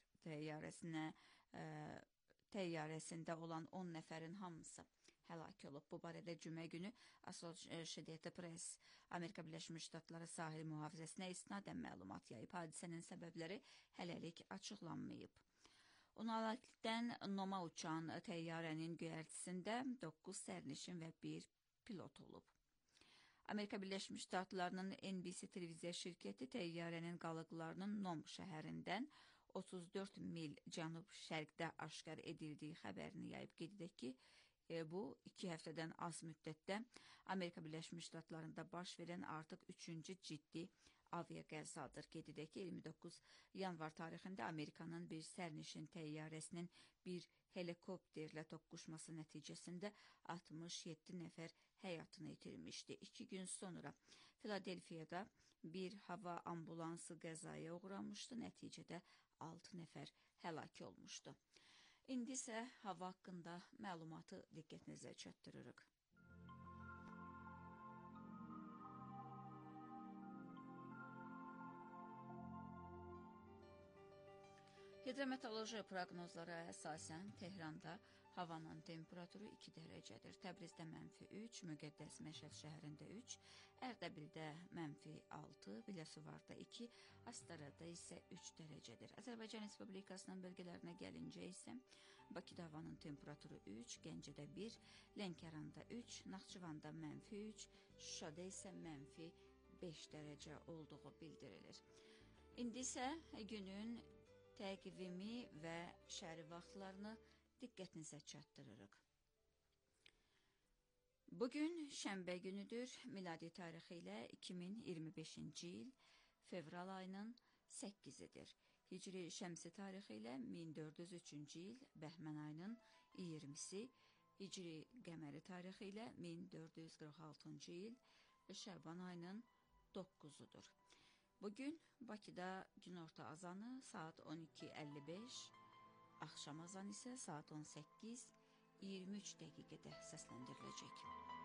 təyyarəsində olan 10 nəfərin hamısı həlak olub. Bu barədə cümə günü Associated Press Amerika Birləşmiş Ştatları sahil mühafizəsinə isnadən məlumat yayıb. Hadisənin səbəbləri hələlik açıqlanmayıb. Unalakdən Noma uçan təyyarənin göyərtisində 9 sərnişin və 1 pilot olub. Amerika Birləşmiş Ştatlarının NBC televiziya şirkəti təyyarənin qalıqlarının Nom şəhərindən 34 mil cənub-şərqdə aşkar edildiyi xəbərini yayıb. Qeyd edək ki, bu 2 həftədən az müddətdə Amerika Birləşmiş Ştatlarında baş verən artıq 3-cü ciddi aviaqəzadır. Qeyd edək ki, 29 yanvar tarixində Amerikanın bir sərnişin təyyarəsinin bir helikopterlə toqquşması nəticəsində 67 nəfər həyatını itirmişdi. 2 gün sonra Filadelfiyada bir hava ambulansı qəzaya uğramışdı. Nəticədə 6 nəfər həlak olmuşdu. İndi isə hava haqqında məlumatı diqqətinizə çatdırırıq. Hidrometeoroloji proqnozlara əsasən Tehranda havanın temperaturu 2 dərəcədir. Təbrizdə -3, Müqəddəs Məşəd şəhərində 3, Ərdəbildə -6, Biləsuvarda 2, Astarada isə 3 dərəcədir. Azərbaycan Respublikasının bölgələrinə gəlincə isə Bakıda havanın temperaturu 3, Gəncədə 1, Lənkəranda 3, Naxçıvanda -3, Şuşada isə -5 dərəcə olduğu bildirilir. İndi isə günün təqvimi və şəhəri vaxtlarını diqqətinizə çatdırırıq. Bugün şənbə günüdür. Miladi tarixi ilə 2025-ci il fevral ayının 8-idir. Hicri şəmsi tarixi ilə 1403-cü il Bəhmən ayının 20-si, Hicri qəməri tarixi ilə 1446-cı il Şəban ayının 9-udur. Bugün Bakıda günorta azanı saat 12:55, axşam azanı isə saat 18:23 dəqiqədə səsləndiriləcək.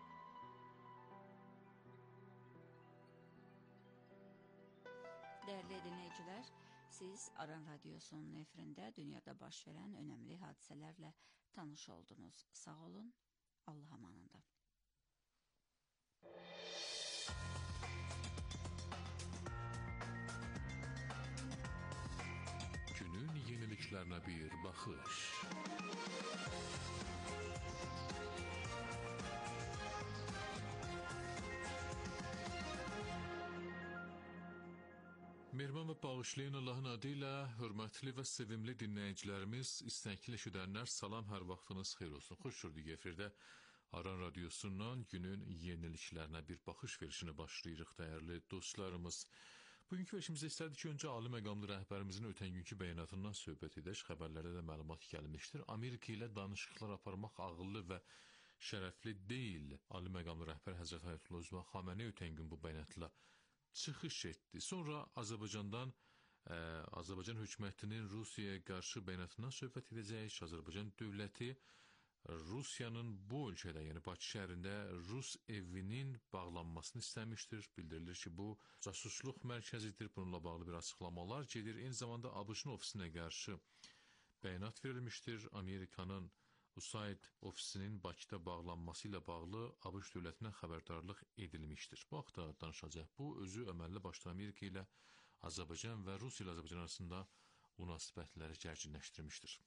Dəyərli dinləyicilər, siz Aran Radiosunun efirində dünyada baş verən önəmli hadisələrlə tanış oldunuz. Sağ olun, Allah amanında. Buraxış. Mehriban və bağışlayan Allahın adı ilə hörmətli və sevimli dinləyicilərimiz, istəkli eşidənlər, salam, hər vaxtınız xeyir olsun. Xoş gördük efirdə Aran Radiosundan günün yeniliklərinə bir baxış verişini başlayırıq, dəyərli dostlarımız. Bugünkü veşimizdə istərdik ki, öncə ali məqamlı rəhbərimizin ötən günkü bəyanatından söhbət edək. Xəbərlərdə də məlumat gəlmişdir. Amerika ilə danışıqlar aparmaq ağıllı və şərəfli deyil. Ali məqamlı rəhbər Həzrət Ayətullah Üzmə Xamenei ötən gün bu bəyanatla çıxış etdi. Sonra Azərbaycan hökumətinin Rusiyaya qarşı bəyanatından söhbət edəcəyik. Azərbaycan dövləti Rusiyanın bu ölkədə, yəni Bakı şəhərində Rus evinin bağlanmasını istəmişdir. Bildirilir ki, bu casusluq mərkəzidir. Bununla bağlı bir açıqlamalar gedir. Eyni zamanda ABŞ-ın ofisinə qarşı bəyanat verilmişdir. Amerikanın USAID ofisinin Bakıda bağlanması ilə bağlı ABŞ dövlətinə xəbərdarlıq edilmişdir. Bu haqda danışacaq. Bu, özü əməlli başda Amerika ilə Azərbaycan və Rusiya ilə Azərbaycan arasında münasibətləri gərginləşdirmişdir.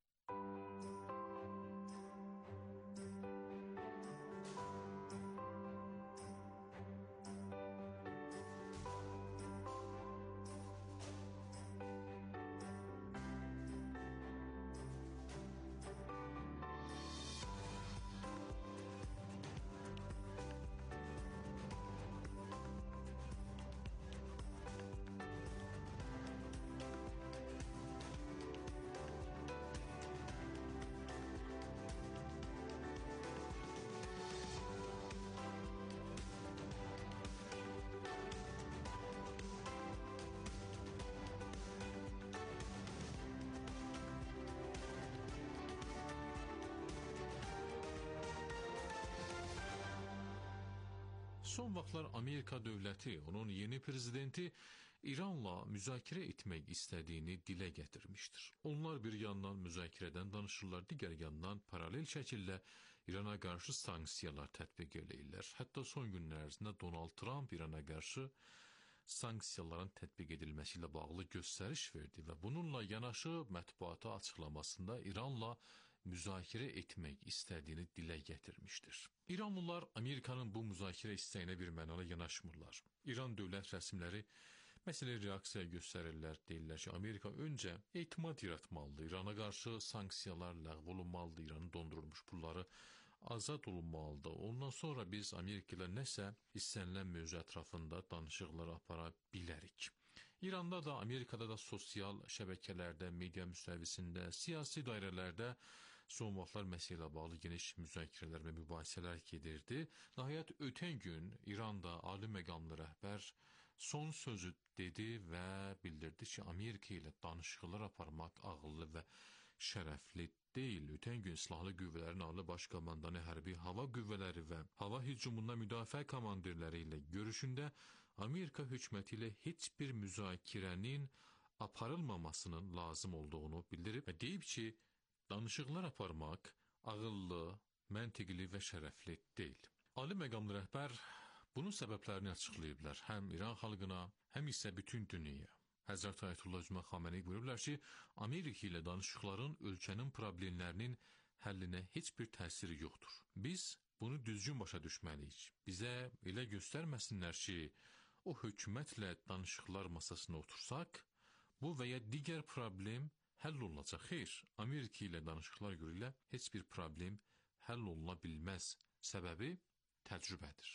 Son vaxtlar Amerika dövləti, onun yeni prezidenti İranla müzakirə etmək istədiyini dilə gətirmişdir. Onlar bir yandan müzakirədən danışırlar, digər yandan paralel şəkildə İrana qarşı sanksiyalar tətbiq eləyirlər. Hətta son günlər ərzində Donald Trump İrana qarşı sanksiyaların tətbiq edilməsi ilə bağlı göstəriş verdi və bununla yanaşı mətbuata açıqlamasında İranla müzakirə etmək istədiyini dilə gətirmişdir. İranlılar Amerikanın bu müzakirə istəyinə bir mənalı yanaşmırlar. İran dövlət rəsmiləri məsələyə reaksiya göstərirlər, deyirlər ki, Amerika öncə etimad yaratmalıdır, İrana qarşı sanksiyalar ləğv olunmalıdır, İranın dondurulmuş pulları azad olunmalıdır. Ondan sonra biz Amerika ilə nəsə istənilən mövzu ətrafında danışıqlar apara bilərik. İranda da, Amerikada da sosial şəbəkələrdə, media müstəvisində, siyasi dairələrdə son vaxtlar məsələ ilə bağlı geniş müzakirələr və mübahisələr gedirdi. Nəhayət ötən gün İranda ali məqamlı rəhbər son sözü dedi və bildirdi ki, Amerika ilə danışıqlar aparmaq ağıllı və şərəfli deyil. Ötən gün Silahlı Qüvvələrin Ali Baş Komandanı Hərbi Hava Qüvvələri və Hava Hücumundan Müdafiə Komandirləri ilə görüşündə Amerika hökuməti ilə heç bir müzakirənin aparılmamasının lazım olduğunu bildirib və deyib ki, danışıqlar aparmaq ağıllı, məntiqli və şərəfli deyil. Ali məqamlı rəhbər bunun səbəblərini açıqlayıblar həm İran xalqına, həm isə bütün dünyaya. Həzrət Ayətullah Üzmə Xamenei buyurublar ki, Amerika ilə danışıqların ölkənin problemlərinin həllinə heç bir təsiri yoxdur. Biz bunu düzgün başa düşməliyik. Bizə elə göstərməsinlər ki, o hökumətlə danışıqlar masasına otursaq, bu və ya digər problem həll olunacaq. Xeyr, Amerika ilə danışıqlar görə heç bir problem həll oluna bilməz. Səbəbi təcrübədir.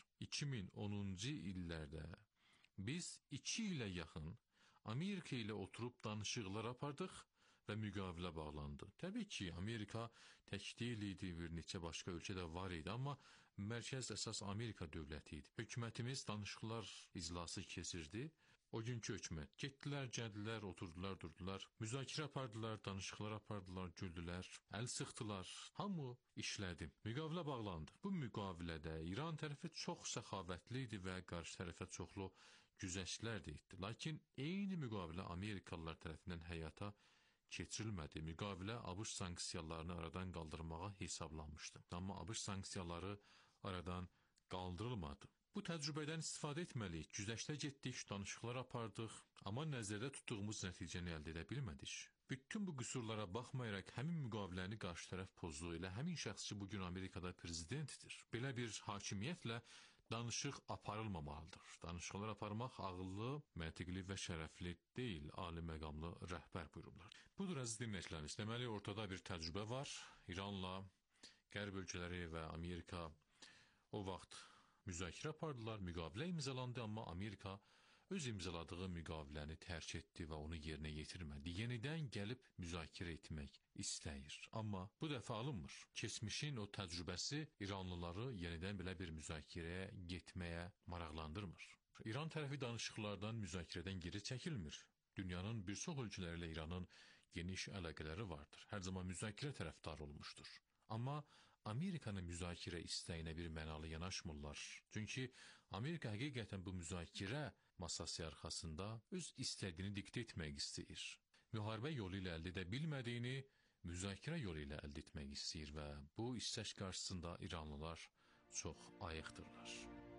2010-cu illərdə biz 2 ilə yaxın Amerika ilə oturub danışıqlar apardıq və müqavilə bağlandı. Təbii ki, Amerika tək deyil idi, bir neçə başqa ölkə də var idi, amma mərkəz əsas Amerika dövləti idi. Hökumətimiz danışıqlar iclası keçirdi. O günkü hökumət getdilər, gəldilər, oturdular, durdular, müzakirə apardılar, danışıqlar apardılar, güldülər, əl sıxdılar, hamı işlədi. Müqavilə bağlandı. Bu müqavilədə İran tərəfi çox səxavətli idi və qarşı tərəfə çoxlu güzəştlər də etdi. Lakin eyni müqavilə Amerikalılar tərəfindən həyata keçirilmədi. Müqavilə ABŞ sanksiyalarını aradan qaldırmağa hesablanmışdı. Amma ABŞ sanksiyaları aradan qaldırılmadı. Bu təcrübədən istifadə etməliyik. Güzəştə getdik, danışıqlar apardıq, amma nəzərdə tutduğumuz nəticəni əldə edə bilmədik. Bütün bu qüsurlara baxmayaraq həmin müqaviləni qarşı tərəf pozduğu ilə həmin şəxs ki, bugün Amerikada prezidentdir. Belə bir hakimiyyətlə danışıq aparılmamalıdır. Danışıqlar aparmaq ağıllı, məntiqli və şərəfli deyil, ali məqamlı rəhbər buyurublar. Budur əziz dinləyicilərimiz. Deməli, ortada bir təcrübə var. İranla Qərb ölkələri və Amerika o vaxt müzakirə apardılar, müqavilə imzalandı, amma Amerika öz imzaladığı müqaviləni tərk etdi və onu yerinə yetirmədi. Yenidən gəlib müzakirə etmək istəyir. Amma bu dəfə alınmır. Keçmişin o təcrübəsi İranlıları yenidən belə bir müzakirəyə getməyə maraqlandırmır. İran tərəfi danışıqlardan, müzakirədən geri çəkilmir. Dünyanın bir çox ölkələri ilə İranın geniş əlaqələri vardır. Hər zaman müzakirə tərəfdarı olmuşdur. Amma Amerikanın müzakirə istəyinə bir mənalı yanaşmırlar. Çünki Amerika həqiqətən bu müzakirə masası arxasında öz istədiyini diktə etmək istəyir. Müharibə yolu ilə əldə edə bilmədiyini müzakirə yolu ilə əldə etmək istəyir və bu istək qarşısında İranlılar çox ayıqdırlar.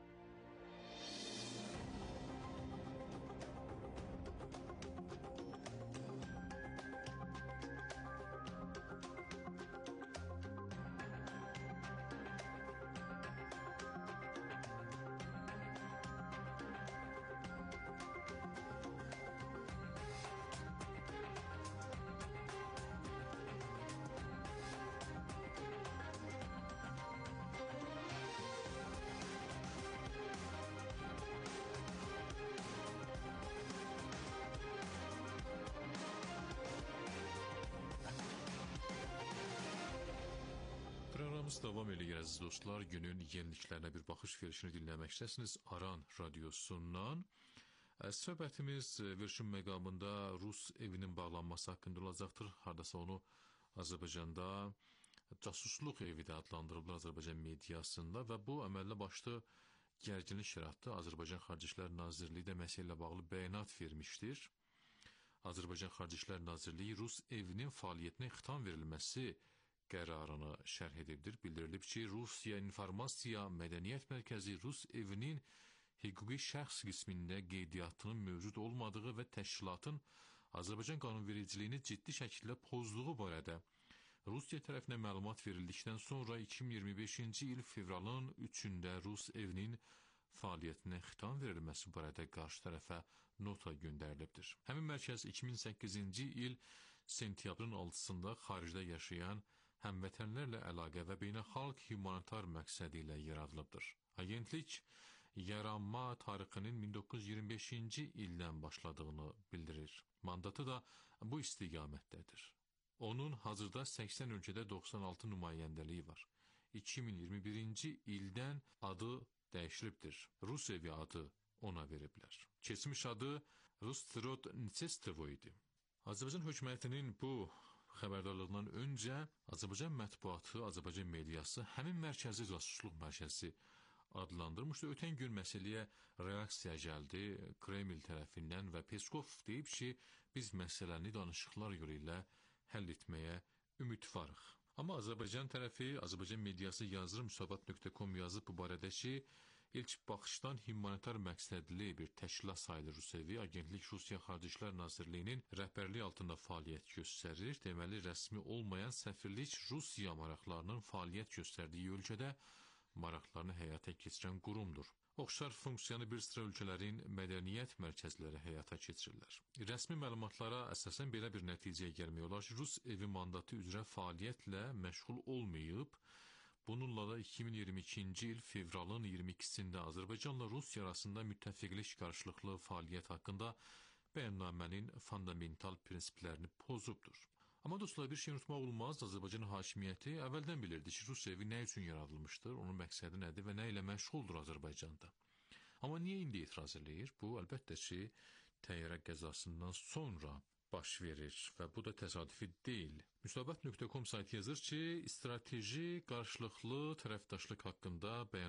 Proqramımız davam edir əziz dostlar. Günün yeniliklərinə bir baxış verişini dinləməkdəsiniz Aran radiosundan. Söhbətimiz verişin məqamında Rus evinin bağlanması haqqında olacaqdır. Hardasa onu Azərbaycanda casusluq evi də adlandırılır Azərbaycan mediasında və bu əməlli başlı gərginlik yaratdı. Azərbaycan Xarici İşlər Nazirliyi də məsələ ilə bağlı bəyanat vermişdir. Azərbaycan Xarici İşlər Nazirliyi Rus evinin fəaliyyətinə xitam verilməsi qərarını şərh edibdir. Bildirilib ki, Rusiya İnformasiya Mədəniyyət Mərkəzi Rus evinin hüquqi şəxs qismində qeydiyyatının mövcud olmadığı və təşkilatın Azərbaycan qanunvericiliyini ciddi şəkildə pozduğu barədə Rusiya tərəfinə məlumat verildikdən sonra 2025-ci il fevralın 3-də Rus evinin fəaliyyətinə xitam verilməsi barədə qarşı tərəfə nota göndərilibdir. Həmin mərkəz 2008-ci il sentyabrın 6-sında xaricdə yaşayan həmvətənlərlə əlaqə və beynəlxalq humanitar məqsədi ilə yaradılıbdır. Agentlik yaranma tarixinin 1925-ci ildən başladığını bildirir. Mandatı da bu istiqamətdədir. Onun hazırda 80 ölkədə 96 nümayəndəliyi var. 2021-ci ildən adı dəyişilibdir. Rus evi adı ona veriblər. Keçmiş adı Rustrod Nitsestovo idi. Azərbaycan hökumətinin bu xəbərdarlığından öncə Azərbaycan mətbuatı, Azərbaycan mediası həmin mərkəzi casusluq mərkəzi adlandırmışdı. Ötən gün məsələyə reaksiya gəldi Kreml tərəfindən və Peskov deyib ki, biz məsələni danışıqlar yolu ilə həll etməyə ümidvarıq. Amma Azərbaycan tərəfi, Azərbaycan mediası yazır müsavat.com yazıb bu barədə ki, İlk baxışdan humanitar məqsədli bir təşkilat sayılır Rus evi. Agentlik Rusiya Xarici İşlər Nazirliyinin rəhbərliyi altında fəaliyyət göstərir. Deməli, rəsmi olmayan səfirlik Rusiya maraqlarının fəaliyyət göstərdiyi ölkədə maraqlarını həyata keçirən qurumdur. Oxşar funksiyanı bir sıra ölkələrin mədəniyyət mərkəzləri həyata keçirirlər. Rəsmi məlumatlara əsasən belə bir nəticəyə gəlmək olar ki, Rus evi mandatı üzrə fəaliyyətlə məşğul olmayıb. Bununla da 2022-ci il fevralın 22-sində Azərbaycanla Rusiya arasında müttəfiqlik qarşılıqlı fəaliyyət haqqında bəyannamənin fundamental prinsiplərini pozubdur. Amma dostlar, bir şey unutmaq olmaz. Azərbaycan hakimiyyəti əvvəldən bilirdi ki, Rus evi nə üçün yaradılmışdır, onun məqsədi nədir və nə ilə məşğuldur Azərbaycanda. Amma niyə indi etiraz eləyir? Bu, əlbəttə ki, təyyarə qəzasından sonra baş verir və bu da təsadüfi deyil. Müsavat.com saytı yazır ki, strateji qarşılıqlı tərəfdaşlıq haqqında bəyanat